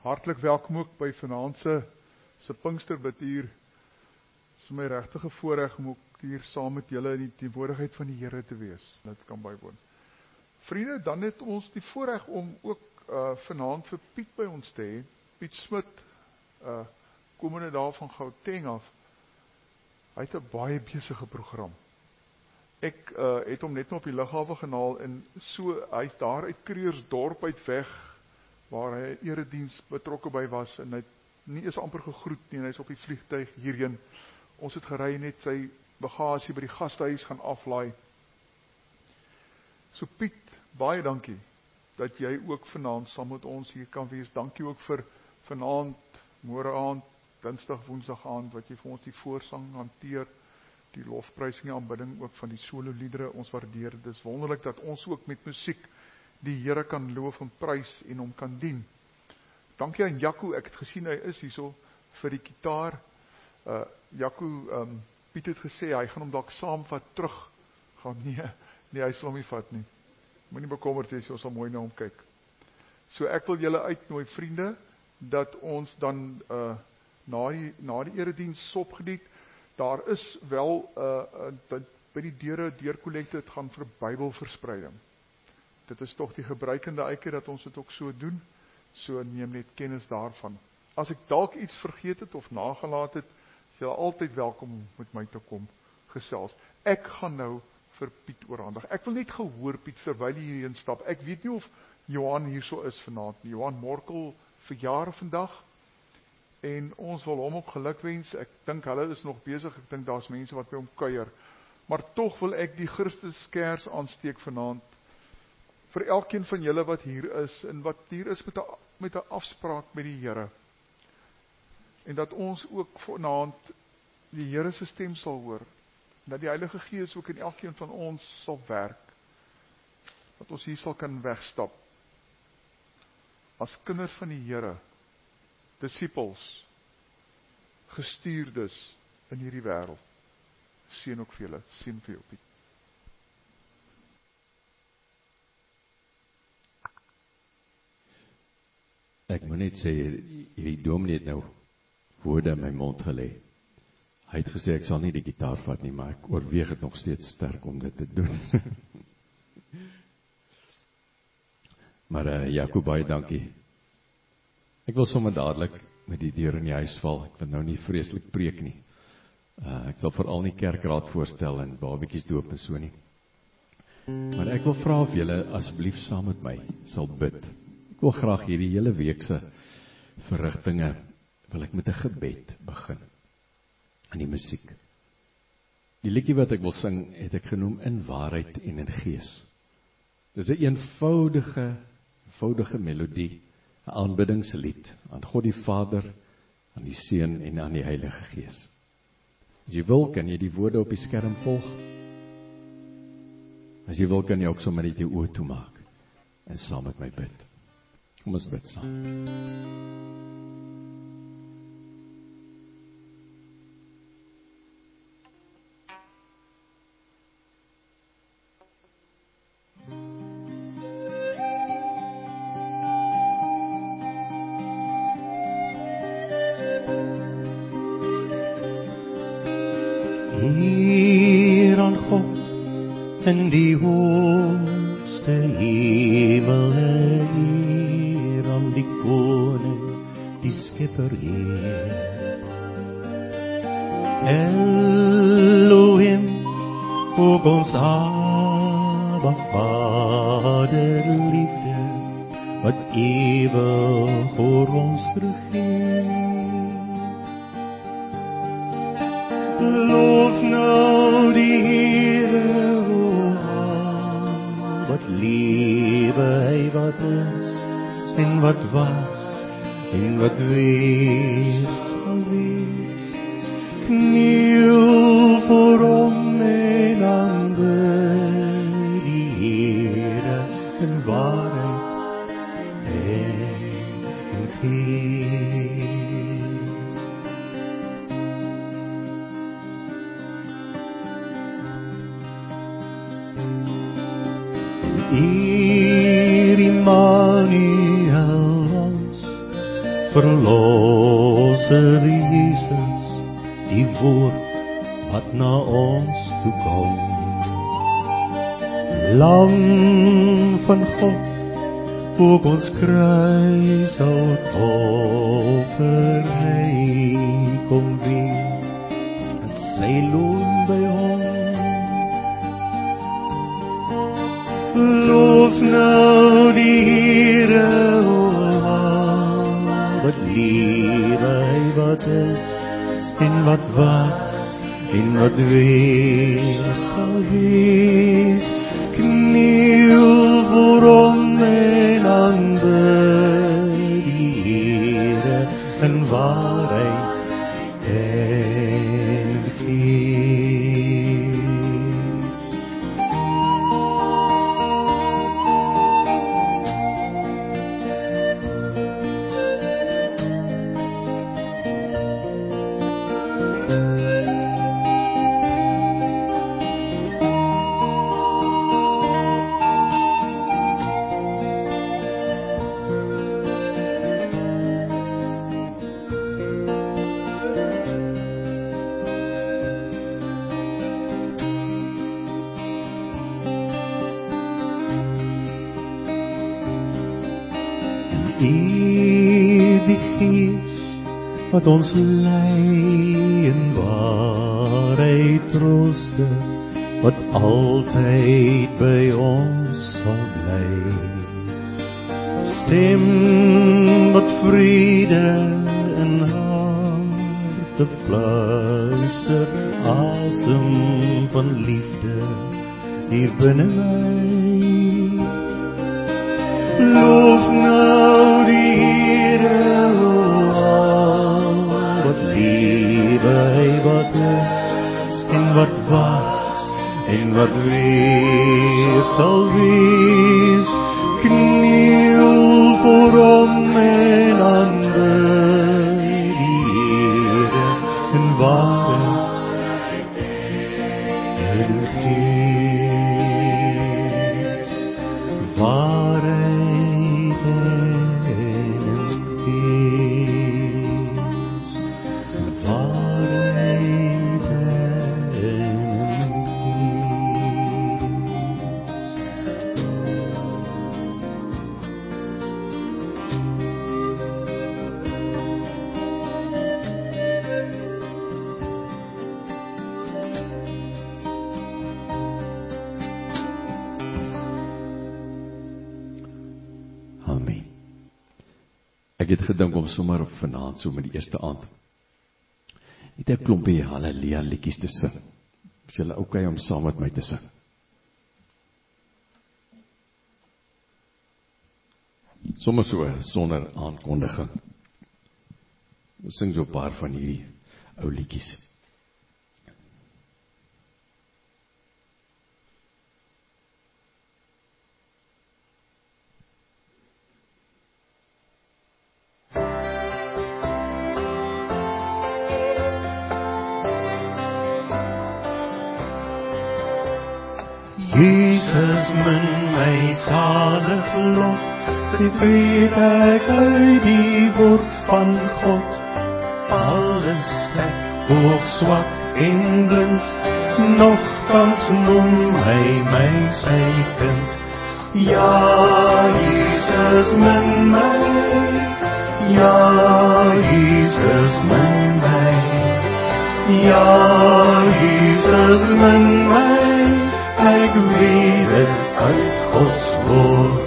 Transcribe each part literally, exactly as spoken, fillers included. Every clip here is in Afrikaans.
Hartlik welkom ook by vanaand se se Pinksterbidtuur. Dit is my regtig 'n voorreg om ook hier saam met julle in die teenwoordigheid van die Here te wees. Dit kan bywoon. Vriende, dan het ons die voorreg om ook uh, vanaand vir Piet by ons te hê. Piet Smit, uh, komende daar van Gauteng af. Hy het 'n baie besige program. Ek uh, het hom net nog op die lughawe genaal en so, hy's daar uit Kreursdorp uit weg, waar hy erediens betrokke by was, en hy het nie eens amper gegroet nie, en hy is op die vliegtuig hierheen. Ons het gery net sy bagasie by die gastehuis gaan aflaai. So Piet, baie dankie, dat jy ook vanaand saam met ons hier kan wees. Dankie ook vir vanaand, môre aand, dinsdag, woensdag aand, wat jy vir ons die voorsang hanteer, die lofprysing en aanbidding ook van die solo liedere, ons waardeer. Dit is wonderlik dat ons ook met musiek die Here kan loof en prys en hom kan dien. Dankie aan Jaco, ek het gesien hy is hierso vir die gitaar. Uh, Jaco, um, Piet het gesê, hy gaan hom dalk saamvat terug. Gaan nee, nee, hy sal hom nie vat nie. Moenie bekommerd wees, ons sal mooi na hom kyk. So ek wil julle uitnooi, vriende, dat ons dan uh, na die, na die erediens sopgediet, daar is wel uh, uh, by die deure deurkollekte, het gaan vir Bybelverspreiding. Dit is toch die gebruikende eike dat ons dit ook so doen, so neem net kennis daarvan. As ek dalk iets vergeet het of nagelaat het, is jy altyd welkom om met my te kom gesels. Ek gaan nou vir Piet oorhandig. Ek wil net gehoor, Piet, terwyl jy hierheen stap. Ek weet nie of Johan hier so is vanaand. Johan Morkel verjaar vandag, en ons wil hom ook gelukwens. Ek dink hulle is nog besig, ek dink daar's mense wat by hom kuier. Maar toch wil ek die Christuskers aansteek vanaand, vir elkeen van julle wat hier is, en wat hier is met 'n met 'n afspraak met die Here. En dat ons ook vanaand die Here se stem sal hoor, dat die Heilige Gees ook in elkeen van ons sal werk, dat ons hier sal kan wegstap, as kinders van die Here, disippels, gestuurdes in hierdie wêreld. Seën ook vir julle, seën vir jou, Piet. Ek moet net sê, hierdie dominee het nou woorde in my mond gelê. Hy het gesê, ek sal nie die gitaar vat nie, maar ek oorweeg het nog steeds sterk om dit te doen. maar uh, Jaco, baie dankie. Ek wil sommer dadelik met die deur in die huis val. Ek wil nou nie vreeslik preek nie. Uh, ek sal veral nie kerkraad voorstel en babetjies doop en so nie. Maar ek wil vra of julle asseblief saam met my sal bid. Ek wil graag hierdie hele week se verrigtinge, wil ek met 'n gebed begin. In die musiek. Die liedjie wat ek wil sing, het ek genoem In Waarheid en in Gees. Dis 'n eenvoudige, eenvoudige melodie, 'n aanbiddingslied aan God die Vader, aan die Seun en aan die Heilige Gees. As jy wil, kan jy die woorde op die skerm volg. As jy wil, kan jy ook sommer net jou oë toemaak en saam met my bid. Kom ons bid saam. Hier aan God in die hoogste hemel, hier aan die koning, die skepper Heer. Elohim, ook ons Abba Vader liefde, wat ewig oor ons regeer. Loof nou die Here, o al wat lewe, hy wat is, en wat was, en wat weer sal wees. Kniel voor hom en aanbid die Here in waarheid en in gees. Hier Immanuel ons Verlosser Jesus, die woord wat na ons toe kom. Lam van God, ook ons kruis hout offer hy kom weer, en sy loon by hom. Loof nou die Here, o wat liefde hy wat is, en wat was, en wat weer sal wees. Kniel voor hom en aanbid die Here in waarheid en gees. Wat ons lei in waarheid trooste, wat altyd by ons sal bly. Stem wat vrede in harte fluister, asem van liefde hier binne my. Loof nou die Here, liefde hy wat is, en wat was, en wat weer sal wees. Kniel voor hom en aanbid die Here in waarheid en gees. Waarheid en gees. Waarheid en gees. Amen. Ek het gedink om sommer op vanaand, so met die eerste aand, net 'n klompie Halleluja liedjies te sing. Is julle okay om saam met my te sing? Sommige so sonder aankondiging. Ons sing so 'n paar van hierdie ou liedjies. Jesus min my salig lof, dit weet ek uit die woord van God. Alles ek hoog swak en blind, nogtans noem hy my sy kind. Ja, Jesus min my, ja, Jesus min my, ja, Jesus min my. Ek weet het uit Gods woord.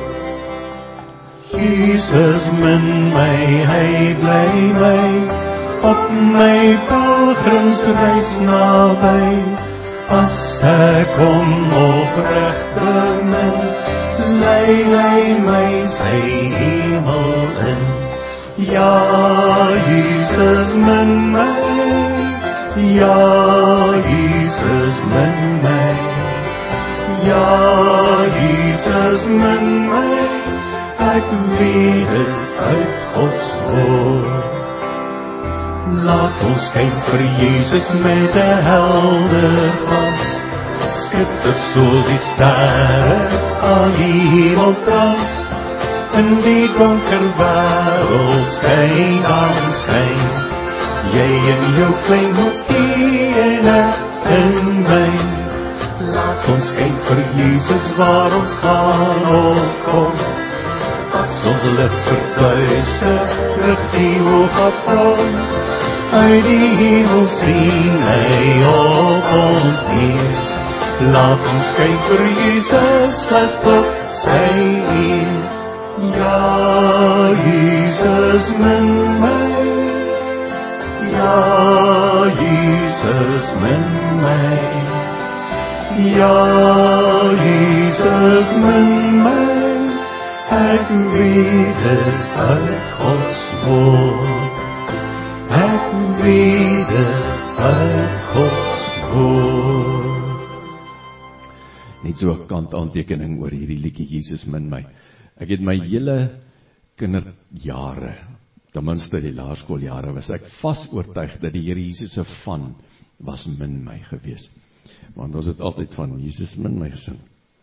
Jesus min my, hy bly my, op my pilgrimsreis naby. As ek hom opreg bemin, lei hy my sy hemel in. Ja, Jesus min my, ja, Jesus min my. Ja, Jesus min my, ek weet het uit Gods woord. Laat ons kyk vir Jesus met 'n helder glas, skitter soos die sterre aan die hemeltrans. in die donker wêreld skyn dan skyn, jy in jou klein hoekie en ek in my. Laat ons kyk vir Jesus waar ons gaan of kom, as ons lig verduister, rig die oog op hom, uit die hemel sien hy op ons neer. Laat ons kyk vir Jesus as tot sy eer. Ja, Jesus min my, ja, Jesus min my, ja, Jesus min my, ek weet het uit Gods woord, ek weet het uit Gods woord. Net so 'n kantaantekening oor hierdie liedjie Jesus min my. Ek het my hele kinderjare, ten minste die laerskooljare, was ek vas oortuig dat die Here Jesus se van was min my gewees. Want ons het altyd van Jesus min my gesing.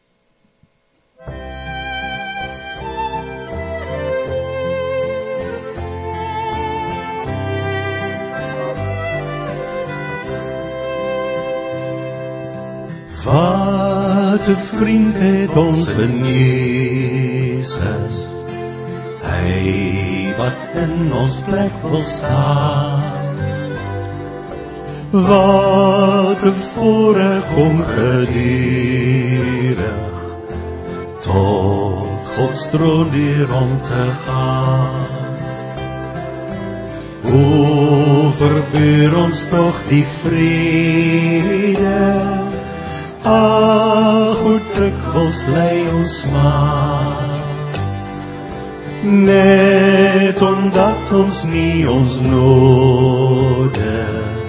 Wat 'n vriend het ons in Jesus, hy wat in ons plek wil staan. Wat 'n voorreg om gedurig tot Gods troon deur om te gaan. O, verbeur ons tog die vrede, ag, hoe dikwels lei ons maat, net omdat ons nie ons noode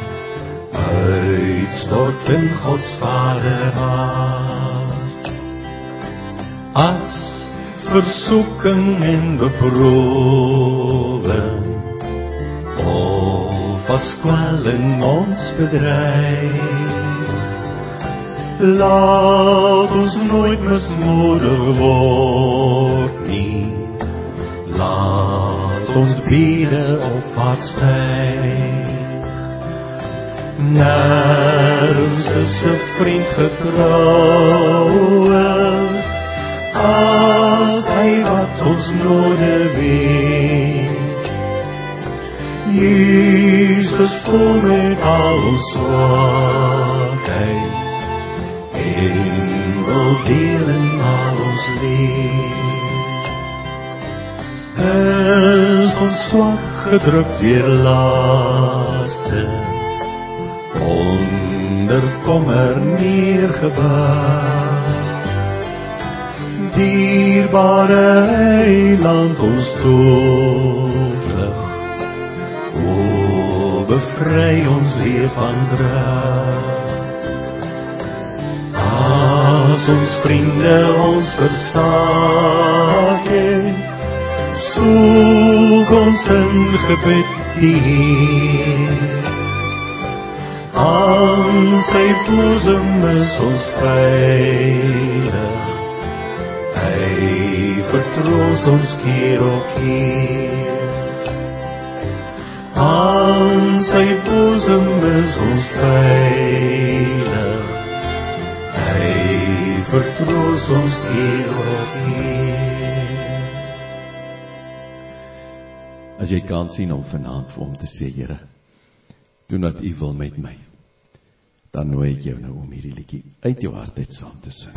uitstort in Gods Vaderhart. As versoeking en beproewing of as kwelling ons bedryf, laat ons nooit mismoedig word nie. Laat ons bede opwaarts styg. Nergens is 'n vriend getrouwer as hy wat ons noode weet. Jesus kom met al ons swakheid en wil deel in al ons leed. Is ons swak gedrukt deur laste, onder kommer neergebuig, dierbare Heiland ons toevlug, o bevry ons weer van druk. As ons vriende ons versaak het, soek ons in gebed die Heer. Aan sy boezem is ons veilig, hy vertroos ons keer op keer. Aan sy boezem is ons veilig, hy vertroos ons keer op keer. As jy kan sien om vanaand vir hom te sê, Here, doen wat U wil met my, dan nooi ek jou nou om hierdie liedjie uit jou hart uit saam te sing.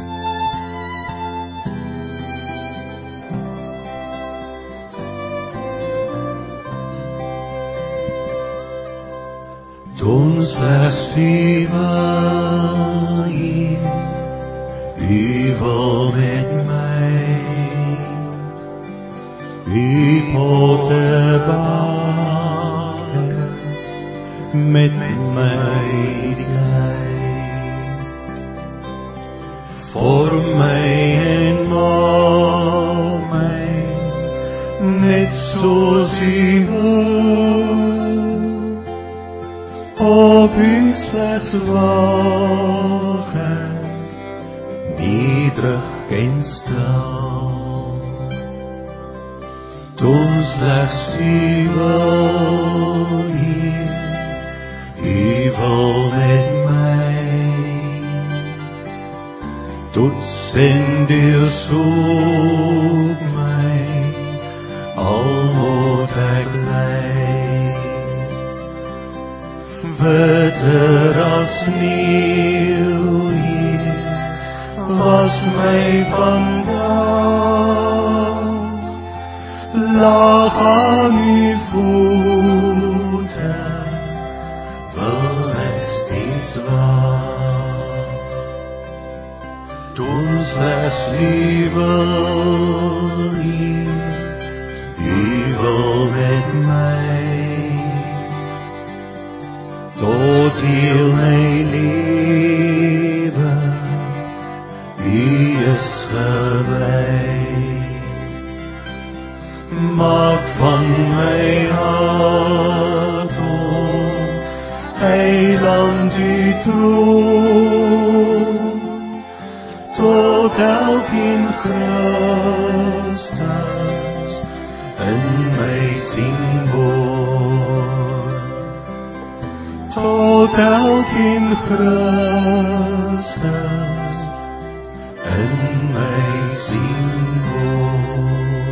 Toen slechts U wil hier, U wil met mij, U poten baken, met mij die klei. Vorm mij en maak mij, net zoals U wil. Op U slechts wagen, nederig en stil. Doen slechts U wil, Heer, U wil met mij. Toets en deursoek mij, al moet ik lijden. Witter als sneeuw, Heer, was mij vandaag. Lag aan uw voeten, wil ik steeds wachten. Toen slechts U wil, Heer, U wil met mij. Tot heel mijn leven, U is gewijd. Maak van mijn hart, o Heiland, U troon, tot elkeen Christus in mij zien woord. Tot elkeen Christus in mij zien woord.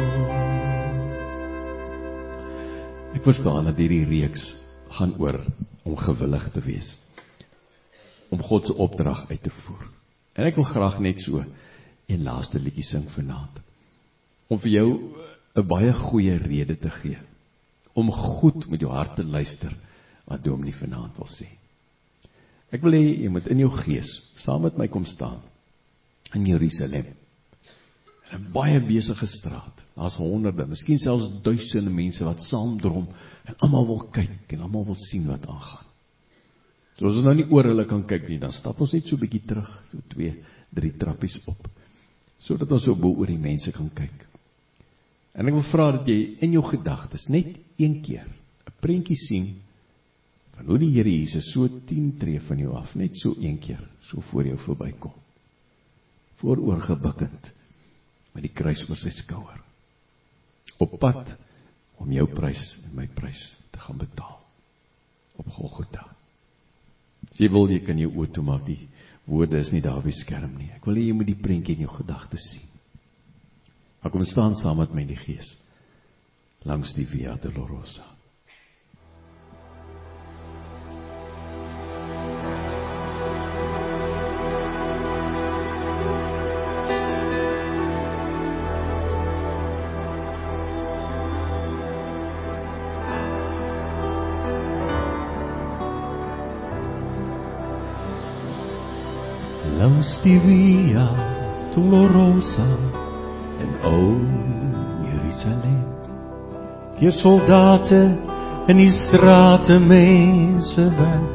Ek verstaan dat hierdie reeks gaan oor om gewillig te wees, om God se opdrag uit te voer. En ek wil graag net so een laaste liedjie sing vanaand, om vir jou 'n baie goeie rede te gee, om goed met jou hart te luister, wat Dominee vanaand wil sê. Ek wil hê jy moet in jou gees, saam met my kom staan, in Jerusalem, in 'n baie besige straat, daar's honderde, miskien selfs duisende mense wat saamdrom, en almal wil kyk, en almal wil sien wat aangaan. So as ons nou nie oor hulle kan kyk nie, dan stap ons net so 'n bietjie terug, so twee, drie trappies op, sodat ons so bo oor die mense kan kyk. En ek wil vra dat jy in jou gedagtes net een keer 'n prentjie sien van hoe die Here Jesus so tien tree van jou af, net so een keer, so voor jou verbykom. Vooroor gebukkend, met die kruis oor sy skouer. Op pad om jou prys en my prys te gaan betaal. Op Golgotha. As jy wil, jy kan jou oë toemaak, die woorde is nie daar op die skerm nie. Ek wil hê jy moet die prentjie in jou gedagtes sien. Maar kom staan saam met my in die gees, langs die Via Dolorosa. Langs die Via Dolorosa in ou Jerusalem, keer soldate in die strate mense weg,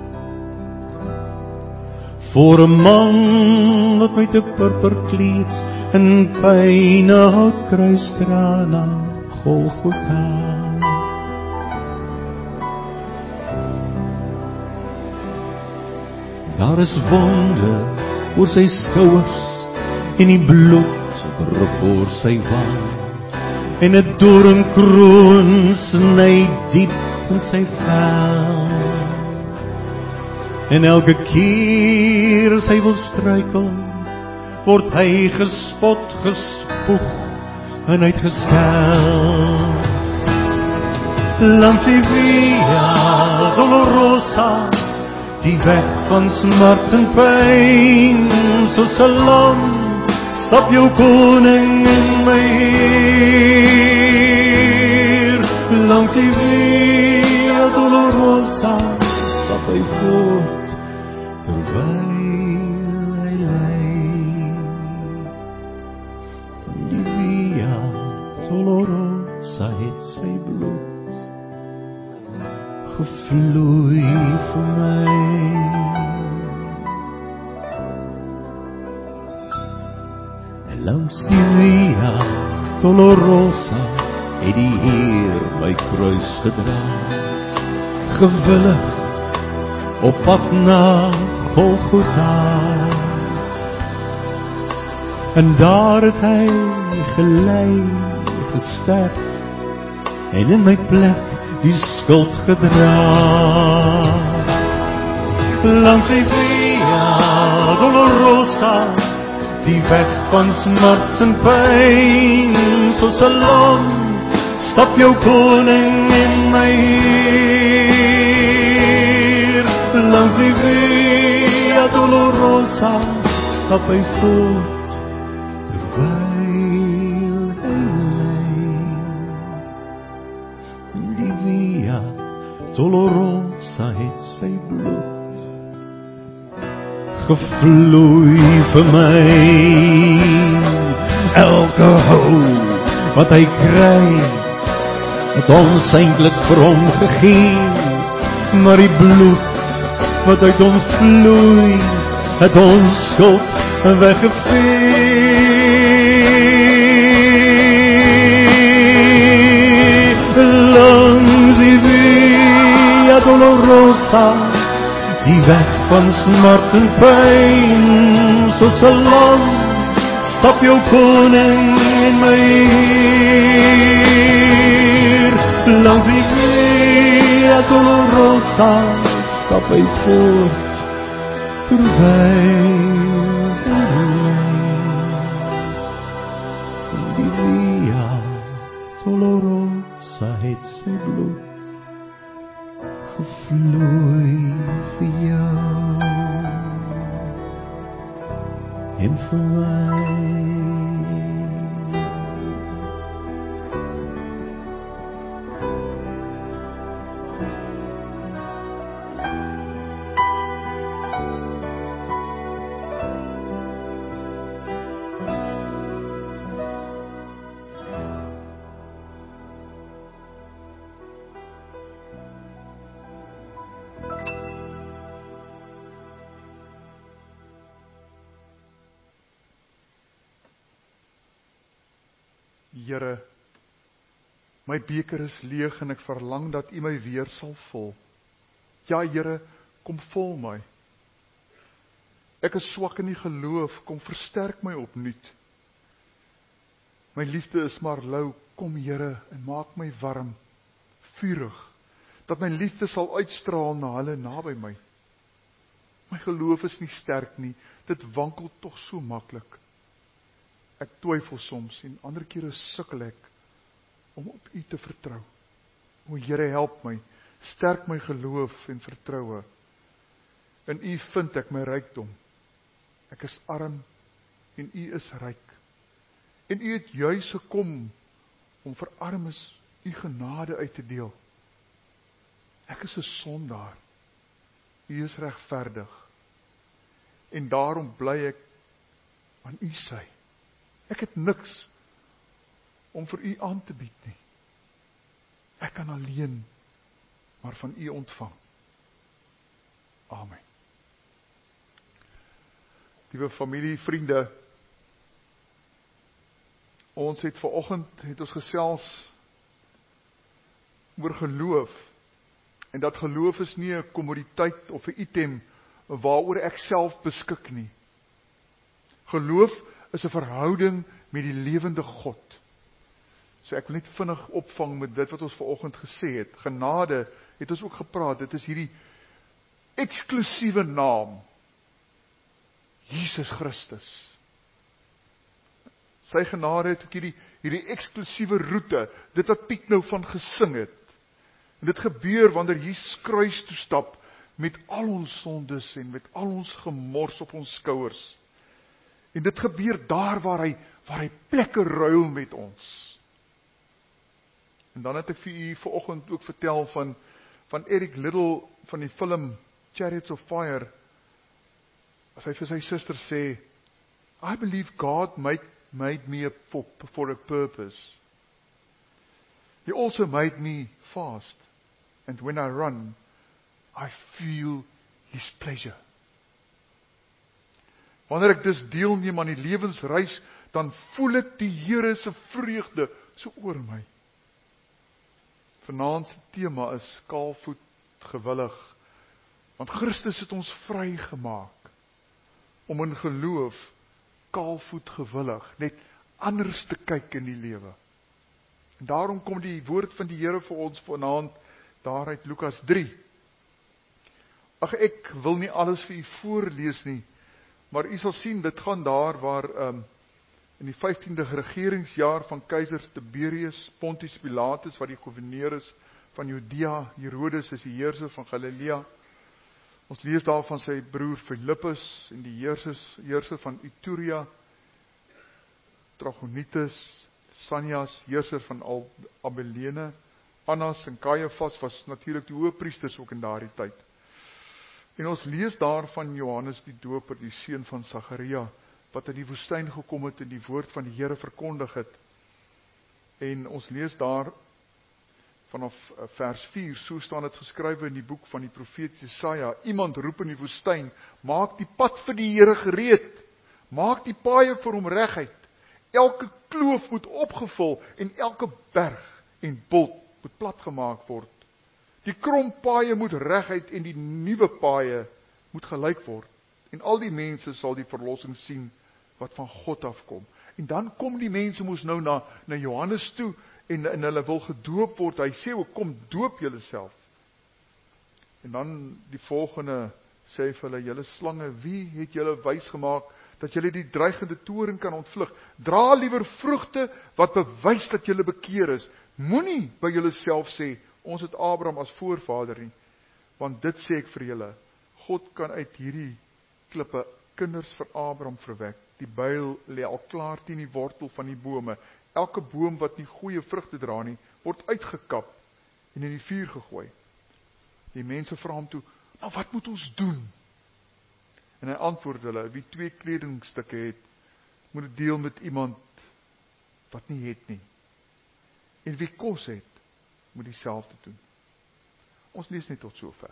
voor 'n man wat met 'n purper kleed en pyne hout kruis dra na Golgotha. Daar is wonde oor sy skouers en die bloed drup oor sy wang, en 'n doringkroon sny diep in sy vel. En elke keer as hy wil struikel, word hy gespot, gespoeg en uitgeskel. Langs die Via Dolorosa, die weg van smart en pyn, soos 'n lam stap jou koning in my Heer. Langs die Via Dolorosa stap hy voort, terwyl hy ly. Die Via Dolorosa het sy bloed gevloei vir my. Langs die Via Dolorosa het die Heer my kruis gedra, gewillig op pad na Golgotha. En daar het hy gelei, gesterf en in my plek die skuld gedra. Langs die Via Dolorosa, die weg van smart en pyn, soos 'n lam, stap jou koning in my hier. Langs die Via Dolorosa, stap hy voort, terwyl hy lei. Die Via Dolorosa het sy bloed gevloei vir my. Elke hou wat hy kry, het ons eintlik vir hom gegee, maar die bloed wat uit ons vloei, het ons skuld weggevee. Langs die Via Dolorosa, die weg van smart en pyn, soos 'n lam, stap jou koning in my hier. Langs die Via Dolorosa, stap hy voort, terwyl hy lei. Die Via Dolorosa het sy bloed gevloei vir jou en vir my. Here, my beker is leeg en ek verlang dat U my weer sal vul. Ja, Here, kom vul my. Ek is swak in die geloof, kom versterk my opnuut. My liefde is maar lou, kom Here en maak my warm, vurig, dat my liefde sal uitstraal na hulle naby my. My geloof is nie sterk nie, dit wankel tog so maklik. Ek twyfel soms en ander kere sukkel ek om op U te vertrou. O Here, help my, sterk my geloof en vertroue. In U vind ek my rykdom. Ek is arm en U is ryk. En U het juis gekom om vir armes U genade uit te deel. Ek is 'n sondaar. U is regverdig. En daarom bly ek aan U sy. Ek het niks om vir U aan te bied nie. Ek kan alleen maar van U ontvang. Amen. Liewe familie, vriende, ons het vanoggend het ons gesels oor geloof. En dat geloof is nie 'n kommoditeit of 'n item waaroor ek self beskik nie. Geloof is 'n verhouding met die lewende God. So ek wil net vinnig opvang met dit wat ons vanoggend gesê het. Genade het ons ook gepraat, dit is hierdie eksklusiewe naam, Jesus Christus. Sy genade het ook hierdie, hierdie eksklusiewe roete, dit wat Piet nou van gesing het. En dit gebeur wanneer Jesus kruis toe stap, met al ons sondes en met al ons gemors op ons skouers. En dit gebeur daar waar hy, waar hy plekke ruil met ons. En dan het ek vir u vanoggend ook vertel van, van Eric Liddell, van die film Chariots of Fire, as hy vir sy suster sê, I believe God made, made me a, for, for a purpose. He also made me fast, and when I run, I feel His pleasure. Wanneer ek dus deelneem aan die lewensreis, dan voel ek die Here se vreugde so oor my. Vanaand se tema is kaalvoet gewillig, want Christus het ons vrygemaak om in geloof kaalvoet gewillig net anders te kyk in die lewe. En daarom kom die woord van die Here vir ons vanaand daar uit Lukas drie. Ag, ek wil nie alles vir u voorlees nie, maar u sal sien, dit gaan daar waar um, in die vyftiende regeringsjaar van keiser Tiberius, Pontius Pilatus, wat die gouverneur is van Judea, Herodes is die heerser van Galilea. Ons lees daar van sy broer Filippus en die heersers, heerser van Iturea, Trachonitis, Sanias, heerser van Al Abelene, Annas en Caiaphas was natuurlik die hoëpriesters ook in daardie tyd. En ons lees daar van Johannes die Doper, die seun van Sagaria, wat in die woestyn gekom het en die woord van die Here verkondig het. En ons lees daar vanaf vers vier, so staan dit geskrywe in die boek van die profeet Jesaja, iemand roep in die woestyn, maak die pad vir die Here gereed, maak die paaie vir hom reguit, elke kloof moet opgevul en elke berg en bult moet platgemaak word. Die krom paaie moet reguit en die nuwe paaie moet gelyk word. En al die mense sal die verlossing sien wat van God afkom. En dan kom die mense moes nou na, na Johannes toe en, en hulle wil gedoop word. Hy sê, kom doop julle self. En dan die volgende sê vir hulle, julle slange, wie het julle wys gemaak dat julle die dreigende toren kan ontvlug? Dra liewer vrugte wat bewys dat julle bekeer is. Moenie by julle self sê, ons het Abraham as voorvader nie, want dit sê ek vir julle, God kan uit hierdie klippe kinders vir Abraham verwek. Die byl lê al klaar teen die wortel van die bome. Elke boom wat nie goeie vrugte dra nie, word uitgekap en in die vuur gegooi. Die mense vra hom toe, maar wat moet ons doen? En hy antwoord hulle, wie twee kledingstukke het, moet dit deel met iemand wat nie het nie. En wie kos het, moet dieselfde doen. Ons lees net tot sover.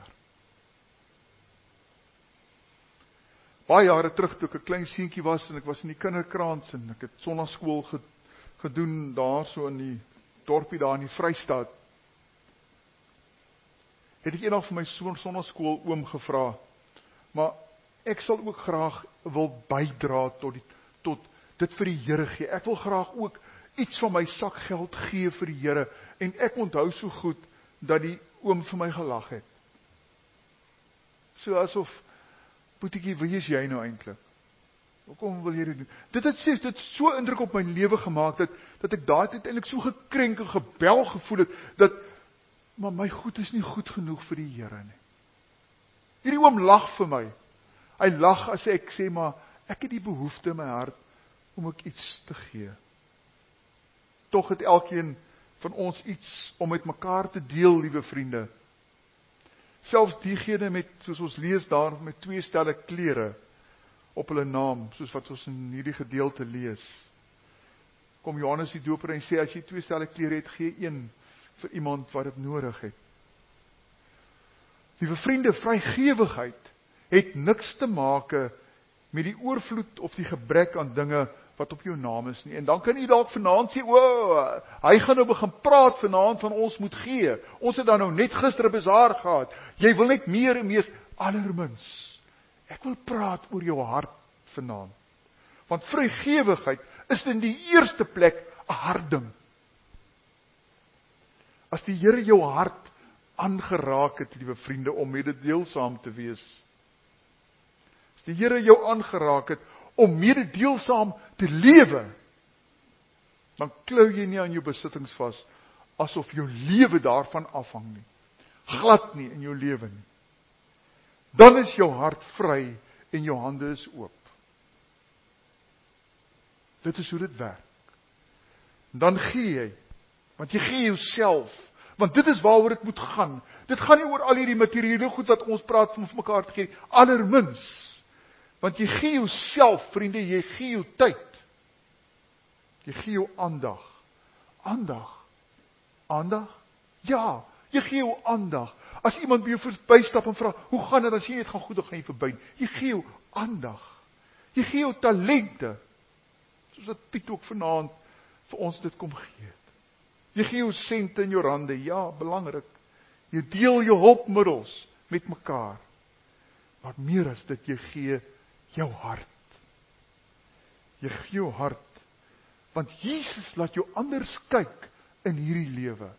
Baie jare terug, toe ek 'n klein seentjie was, en ek was in die kinderkraans, en ek het sonnaskool gedoen, daar so in die dorpie daar in die Vrystaat, het ek eendag vir my sonnaskool oom gevra, maar ek sal ook graag wil bydra tot, die, tot dit vir die Here gee. Ek wil graag ook iets van my sakgeld gee vir die Here, en ek onthou so goed, dat die oom vir my gelag het. So asof, Boetiekie, wie is jy nou eintlik? Hoekom wil jy dit doen? Dit het sê, dit het so indruk op my lewe gemaak, dat, dat ek daai tyd eintlik so gekrenk en gebel gevoel het, dat, maar my goed is nie goed genoeg vir die Here nie. Hierdie oom lag vir my. Hy lag as ek sê, maar ek het die behoefte in my hart, om ek iets te gee. Tog het elkeen van ons iets om met mekaar te deel, liewe vriende. Selfs diegene met, soos ons lees daar, met twee stelle klere op hulle naam, soos wat ons in hierdie gedeelte lees. Kom Johannes die Doper en sê, as jy twee stelle klere het, gee een vir iemand wat dit nodig het. Liewe vriende, vrygewigheid het niks te maak met die oorvloed of die gebrek aan dinge wat op jou naam is nie. En dan kan jy dalk vanaand sê, o, hy gaan nou begin praat vanaand van ons moet gee. Ons het dan nou net gister 'n bazaar gehad. Jy wil net meer en meer, allermins. Ek wil praat oor jou hart vanaand. Want vrygewigheid is in die eerste plek 'n hartding. As die Here jou hart aangeraak het, liewe vriende, om mededeelsaam te wees. As die Here jou aangeraak het, om mededeelsaam te lewe, dan klou jy nie aan jou besittings vas, asof jou lewe daarvan afhang nie. Glad nie in jou lewe nie. Dan is jou hart vry en jou hande is oop. Dit is hoe dit werk. Dan gee jy, want jy gee jouself, want dit is waaroor dit moet gaan. Dit gaan nie oor al hierdie materiële goed wat ons praat om vir mekaar te gee, allermins. Want jy gee jouself, vriende, jy gee jou tyd. Jy gee jou aandag. Aandag. Aandag? Ja, jy gee jou aandag. As iemand by jou verbystap en vra, hoe gaan dit, as jy net gaan goed, dan gaan jy verby. Jy gee jou aandag. Jy gee jou talente. Soos dat Piet ook vanaand vir ons dit kom gee het. Jy gee jou sente in jou rande, ja, belangrik. Jy deel jou hulpmiddels met mekaar. Maar meer as dit, jy gee jou hart. Jy gee jou hart, want Jesus laat jou anders kyk in hierdie lewe.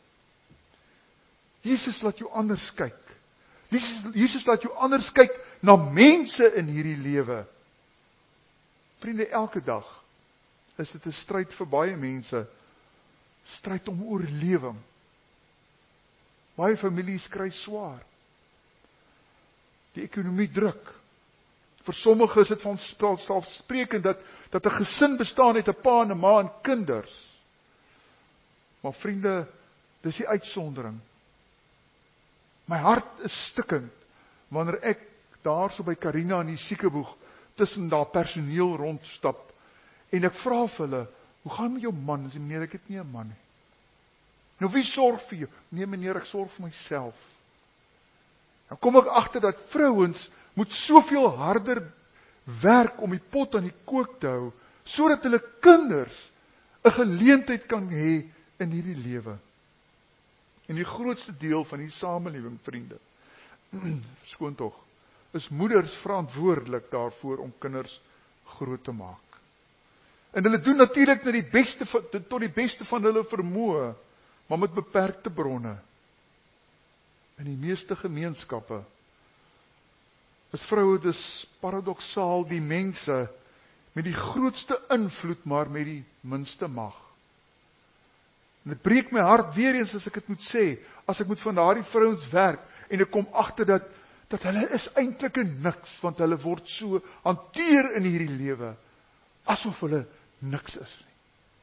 Jesus laat jou anders kyk. Jesus, Jesus laat jou anders kyk na mense in hierdie lewe. Vriende, elke dag is dit 'n stryd vir baie mense, stryd om oorlewing. Baie families kry swaar. Die ekonomie druk. Vir sommige is dit van selfsprekend dat, dat 'n gesin bestaan uit 'n pa en 'n ma en kinders. Maar vriende, dis die uitsondering. My hart is stikkend, wanneer ek daar so by Karina in die siekeboeg, tussen daar personeel rondstap, en ek vra vir hulle, hoe gaan met jou man? En sê, meneer, ek het nie 'n man nie. Nou wie sorg vir jou? Nee meneer, ek sorg vir myself. Dan kom ek agter dat vrouens moet soveel harder werk om die pot aan die kook te hou, sodat hulle kinders 'n geleentheid kan hê in hierdie lewe. En die grootste deel van die samelewing, vriende, skoon tog, is moeders verantwoordelik daarvoor om kinders groot te maak. En hulle doen natuurlik na die beste tot die beste van hulle vermoë, maar met beperkte bronne. In die meeste gemeenskappe is vroue dus paradoksaal die mense met die grootste invloed, maar met die minste mag. En dit breek my hart weer eens as ek dit moet sê, as ek moet van daardie vrouens werk, en ek kom agter dat, dat hulle is eintlik in niks, want hulle word so hanteer in hierdie lewe, asof hulle niks is nie.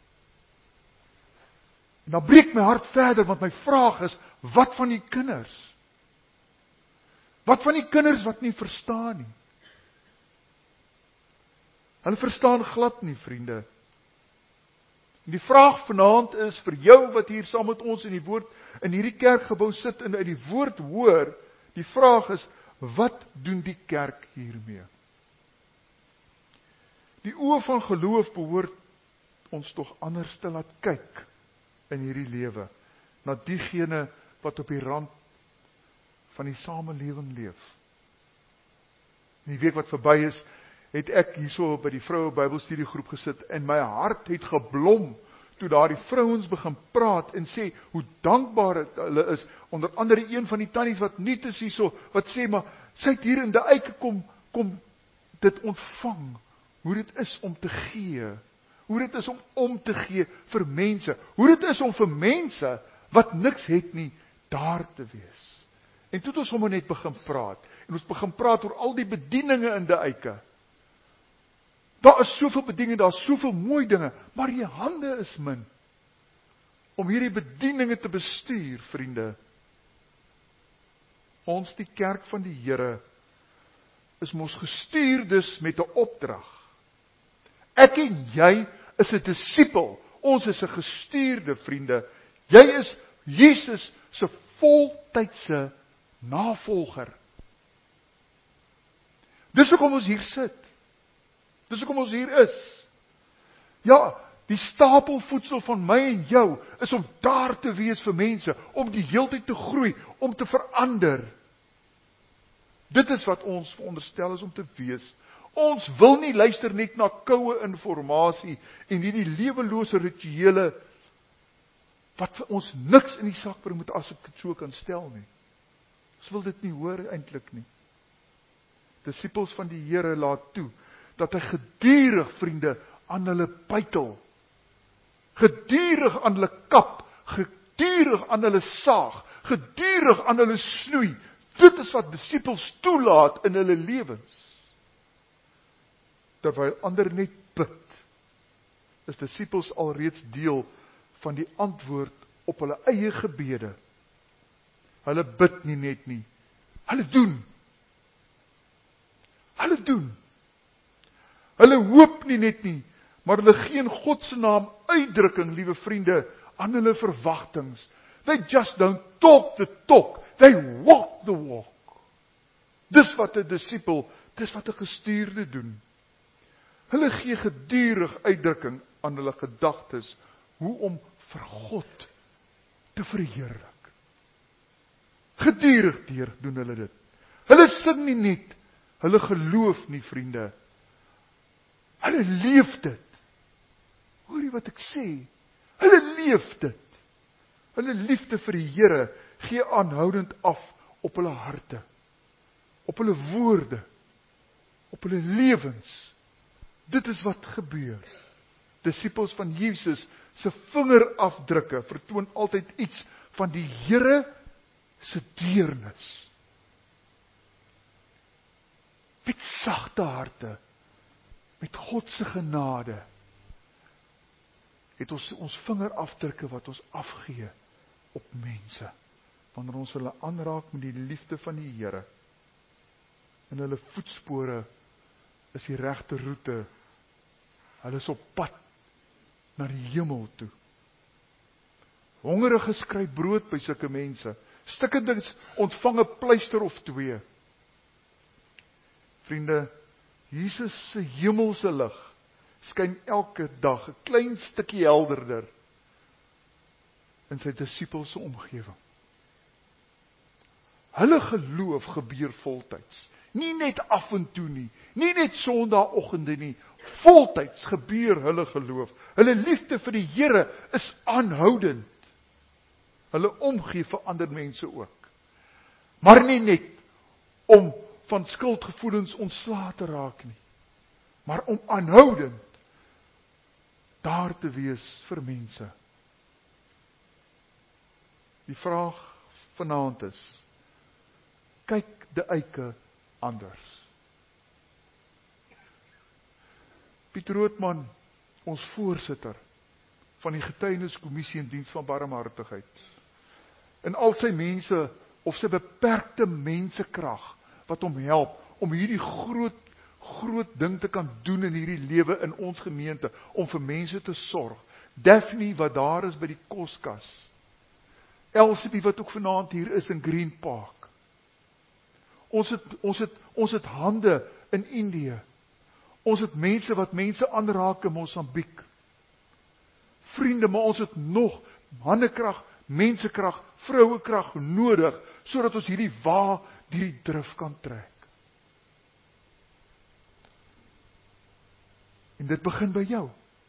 En dan breek my hart verder, want my vraag is, wat van die kinders? Wat van die kinders wat nie verstaan nie? Hulle verstaan glad nie, vriende. En die vraag vanaand is vir jou wat hier saam met ons in die woord in hierdie kerkgebou sit en uit die woord hoor, die vraag is, wat doen die kerk hiermee? Die oë van geloof behoort ons tog anders te laat kyk in hierdie lewe, na diegene wat op die rand van die samelewing leef. In die week wat verby is, het ek hierso by die vroue Bybelstudiegroep gesit en my hart het geblom toe daar die vrouens begin praat en sê hoe dankbaar hulle is, onder andere een van die tannies wat nuut is hierso, wat sê maar, sy het hier in die eike kom, kom dit ontvang, hoe dit is om te gee, hoe dit is om om te gee vir mense, hoe dit is om vir mense wat niks het nie, daar te wees. En toe het ons sommer net begin praat, en ons begin praat oor al die bedieninge in die eike. Daar is soveel bedieninge, daar is soveel mooi dinge, maar die hande is min, om hierdie bedieninge te bestuur, vriende. Ons, die kerk van die Here, is mos gestuur dus met 'n opdrag. Ek en jy is 'n disipel, ons is 'n gestuurde, vriende. Jy is Jesus se voltydse navolger. Dis hoekom ons hier sit. Dis hoekom ons hier is. Ja, die stapel voedsel van my en jou is om daar te wees vir mense, om die heeltyd te groei, om te verander. Dit is wat ons veronderstel is om te wees. Ons wil nie luister net na koue informasie en nie die lewelose rituele wat vir ons niks in die sak bring moet, as ek dit so kan stel nie. Ons wil dit nie hoor eintlik nie. Disippels van die Here laat toe dat hy gedurig, vriende, aan hulle bytel, gedurig aan hulle kap, gedurig aan hulle saag, gedurig aan hulle snoei. Dit is wat disippels toelaat in hulle lewens. Terwyl ander net bid, is disippels alreeds deel van die antwoord op hulle eie gebede. Hulle bid nie net nie, hulle doen. Hulle doen. Hulle hoop nie net nie, maar hulle gee in God se naam uitdrukking, liewe vriende, aan hulle verwagtings. They just don't talk the talk, they walk the walk. Dis wat 'n disipel, dis wat 'n gestuurde doen. Hulle gee gedurig uitdrukking aan hulle gedagtes, hoe om vir God te verheerlik. Gedurig deur doen hulle dit. Hulle sing nie net, hulle geloof nie, vriende. Hulle leef dit. Hoor jy wat ek sê? Hulle leef dit. Hulle liefde vir die Here gee aanhoudend af op hulle harte, op hulle woorde, op hulle lewens. Dit is wat gebeur. Disippels van Jesus se vingerafdrukke vertoon altyd iets van die Here se deernis. Met sagte harte, met God se genade, het ons ons vingerafdrukke wat ons afgee op mense, wanneer ons hulle aanraak met die liefde van die Here. En hulle voetspore is die regte roete. Hulle is op pad na die hemel toe. Hongeriges kry brood by sulke mense. Stikkendes ontvang 'n pleister of twee. Vriende, Jesus se hemelse lig skyn elke dag 'n klein stukkie helderder in sy disippels se omgewing. Hulle geloof gebeur voltyds. Nie net af en toe nie, nie net Sondagoggende nie, voltyds gebeur hulle geloof. Hulle liefde vir die Here is aanhoudend. Hulle omgee vir ander mense ook. Maar nie net om van skuldgevoelens ontslae te raak nie, maar om aanhoudend daar te wees vir mense. Die vraag vanaand is, kyk die eike anders. Piet Roodman, ons voorsitter van die getuieniskommissie in diens van barmhartigheid, en al sy mense, of sy beperkte mensekrag, wat hom help, om hierdie groot, groot ding te kan doen in hierdie lewe in ons gemeente, om vir mense te sorg. Daphne, wat daar is by die koskas. Elsipie, wat ook vanaand hier is in Green Park. Ons het, ons het, ons het hande in Indië. Ons het mense wat mense aanraak in Mosambiek. Vriende, maar ons het nog mannekrag, mensekrag, vrouekrag nodig, sodat ons hierdie wa, die drif kan trek. En dit begin by jou.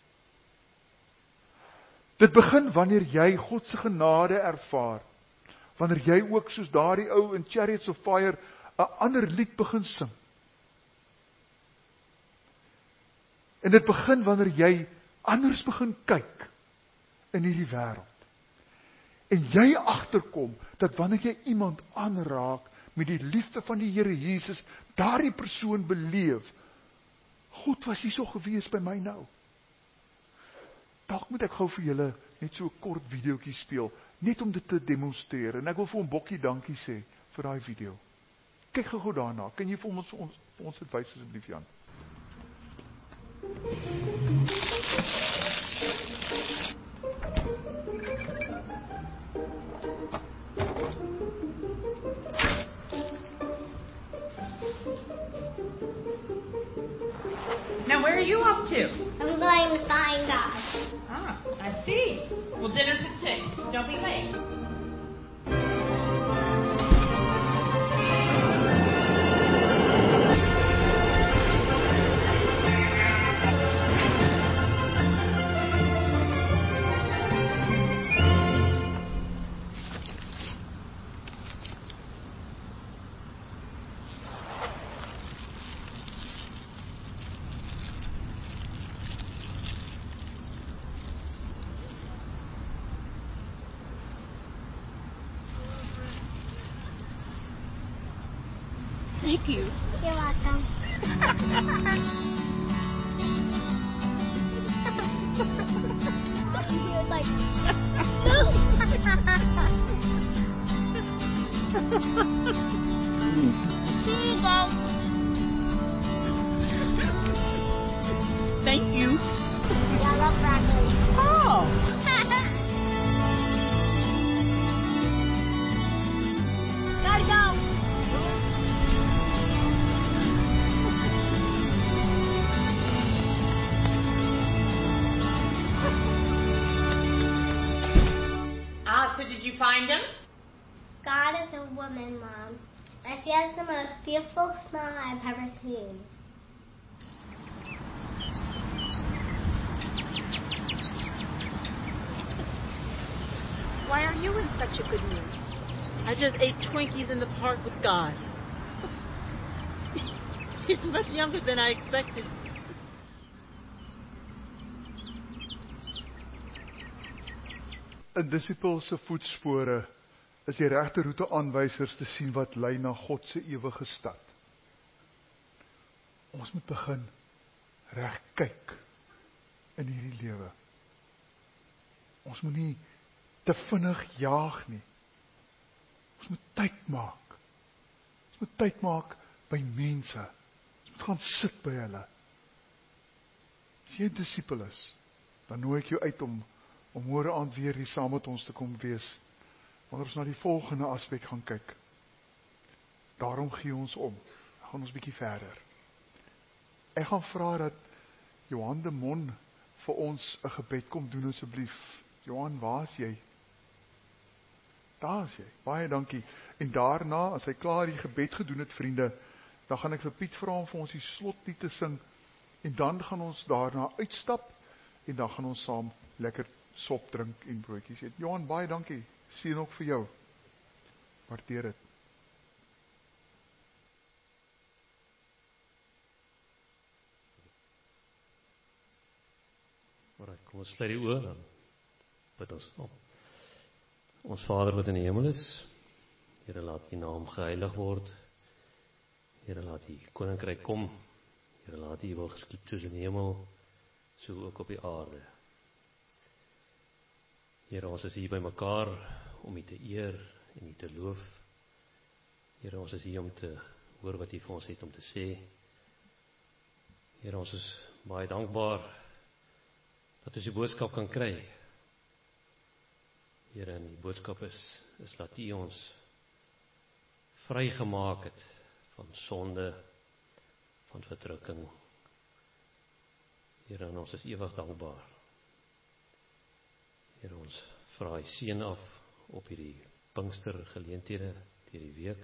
Dit begin wanneer jy God se genade ervaar. Wanneer jy ook soos daardie ou in Chariots of Fire 'n ander lied begin sing. En dit begin wanneer jy anders begin kyk in hierdie wêreld. En jy agterkom dat wanneer jy iemand aanraak met die liefde van die Here Jesus, daardie persoon beleef, God was hier so gewees by my nou. Dalk moet ek gou vir julle net so 'n kort videoetjie speel, net om dit te demonstreer. En ek wil vir hom Bokkie dankie sê vir daai video. Kyk gou daarna. Kan jy vir ons vir ons, vir ons dit wys asseblief, Jan? Now, where are you up to? I'm going to find God. Ah, I see. Well, dinner's at six. Don't be late. Thank you. You're welcome. You're like, no. Here you go. Thank you. I love broccoli. Oh. Gotta go. Ah, so did you find him? God is a woman, Mom. And she has the most beautiful smile I've ever seen. Why are you in such a good mood? I just ate Twinkies in the park with God. He's much younger than I expected. In disippels se voetspore is die regte roete aanwysers te sien wat lei na God se ewige stad. Ons moet begin reg kyk in hierdie lewe. Ons moet nie te vinnig jaag nie. Ons moet tyd maak. Ons moet tyd maak by mense. Ons moet gaan sit by hulle. As jy 'n disipel is, dan nooi ek jou uit om om môre aand weer hier saam met ons te kom wees, wanneer ons na die volgende aspek gaan kyk. Daarom gee ons om. Dan gaan ons bietjie verder. Ek gaan vra dat Johan de Mon vir ons 'n gebed kom doen asseblief. Johan, waar is jy? Daar is jy. Baie dankie. En daarna, as hy klaar die gebed gedoen het, vriende, dan gaan ek vir Piet vra om vir ons die slotlied te sing, en dan gaan ons daarna uitstap, en dan gaan ons saam lekker sop drink en broodjies eet. Johan, baie dankie. Sien ook vir jou. Waardeer dit. Alright, kom ons sluit die oë dan. Bid ons op. Ons Vader wat in die hemel is, Here, laat U naam geheilig word. Here, laat U koninkryk kom. Here, laat U wil geskied soos in die hemel, so ook op die aarde. Here, ons is hier by mekaar om U te eer en U te loof. Here, ons is hier om te hoor wat U vir ons het om te sê. Here, ons is baie dankbaar dat ons die boodskap kan kry. Here, en die boodskap is, is dat U ons vrygemaak het van sonde, van verdrukking. Here, en ons is ewig dankbaar. Here, ons vra U seën af op hierdie Pinkster geleenthede hierdie week.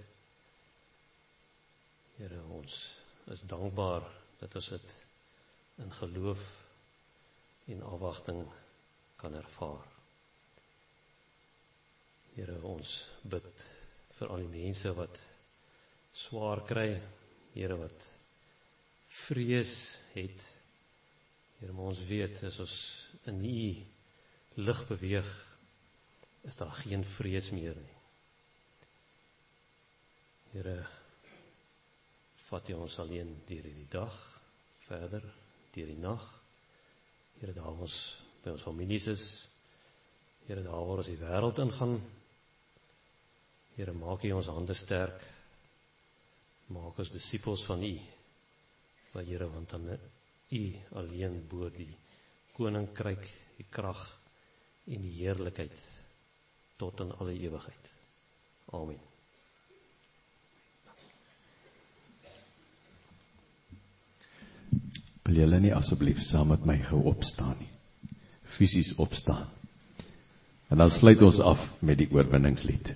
Here, ons is dankbaar dat ons dit in geloof en afwagting kan ervaar. Here, ons bid vir al die mense wat swaar kry, Here, wat vrees het. Here, maar ons weet, as ons in U lig beweeg, is daar geen vrees meer nie. Here, vat U ons alleen deur die dag, verder, deur die nag. Here, daar ons by ons families is, Here, daar waar ons die wêreld ingaan, Here, maak U ons hande sterk, maak ons disippels van U, maar Here, want aan U alleen behoort die koninkryk, die krag en die heerlikheid tot in alle ewigheid. Amen. Wil julle nie asseblief saam met my gou opstaan nie, fisies opstaan, en dan sluit ons af met die oorwinningslied.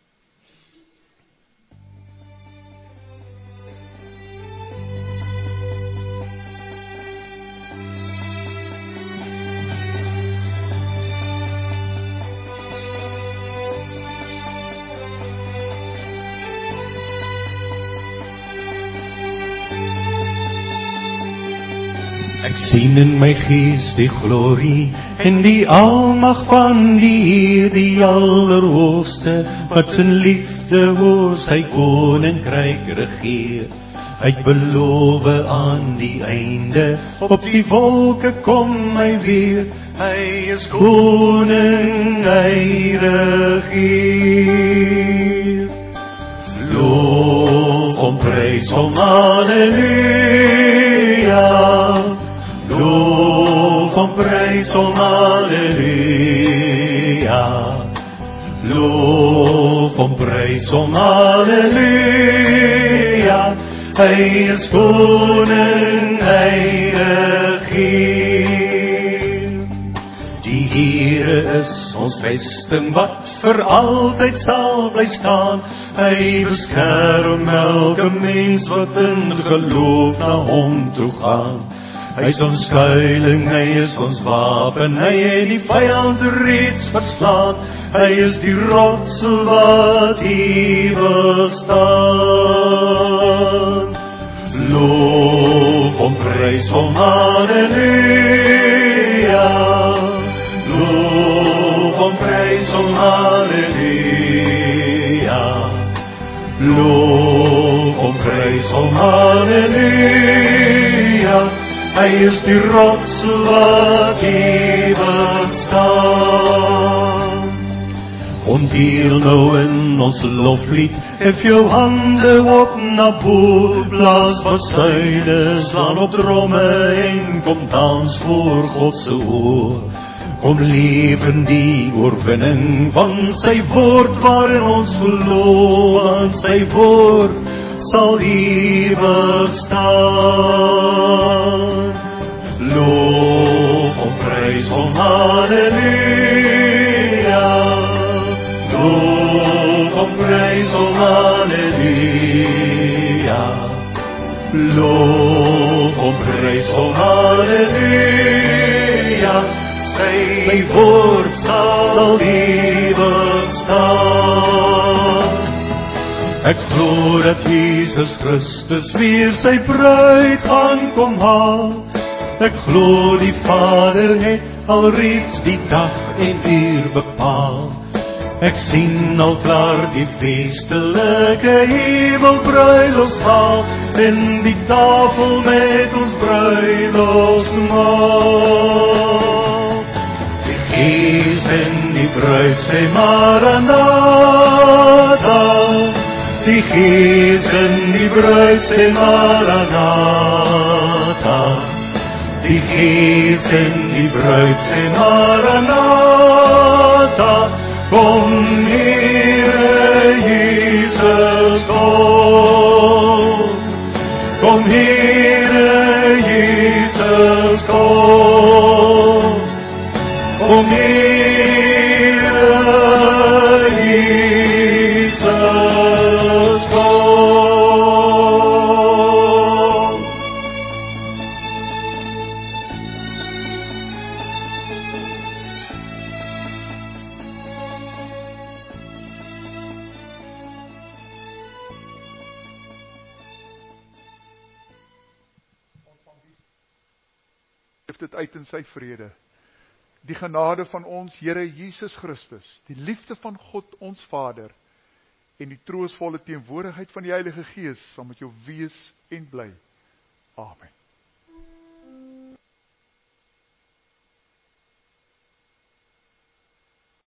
Ek sien in my gees die glorie en die almag van die Heer, die Allerhoogste, wat in liefde oor sy koninkryk regeer. Hy het beloof aan die einde, op die wolke kom hy weer. Hy is koning, hy regeer. Loof hom, prys hom, halleluja. Loof hom, prys hom, halleluja. Loof hom, prys hom, halleluja. Hy is koning, hy regeer. Die Here is ons vesting wat vir altyd sal bly staan. Hy beskerm elke mens wat in geloof na hom toe gaan. Hy is ons skuiling, hy is ons wapen, hy het die vyand reeds verslaan. Hy is die rots wat ewig staan. Loof hom, prys hom, halleluja. Loof hom, prys hom, halleluja. Loof hom, prys hom, halleluja. Hy is die rots wat ewig staan. Ondeel nou in ons loflied, hef jou hande op na bo, blaas bazuine, slaan op dromme en kom dans voor God se oor. Kom leven die oorwinning van sy woord, waarin ons geloof, aan sy woord sal ewig staan. Loof hom, prys hom, halleluja. Loof hom, prys hom, halleluja. Loof hom, prys hom, halleluja. Sy woord sal ewig staan. Ek glo dat Jesus Christus weer sy bruid gaan kom haal. Ek glo die Vader het alreeds die dag en uur bepaal. Ek sien al klaar die feestelike hemelbruilofsaal en die tafel met ons bruilofsmaal. Die Gees en die bruid sê Maranatha. Die Gees en die bruid sê Maranatha. Die Gees en die bruid sê Maranatha. Kom Here Jesus, kom. Kom Here Jesus, kom. Kom Here Jesus, kom. Geef dit uit in sy vrede. Die genade van ons Here Jesus Christus, die liefde van God ons Vader en die troostvolle teenwoordigheid van die Heilige Gees sal met jou wees en bly. Amen.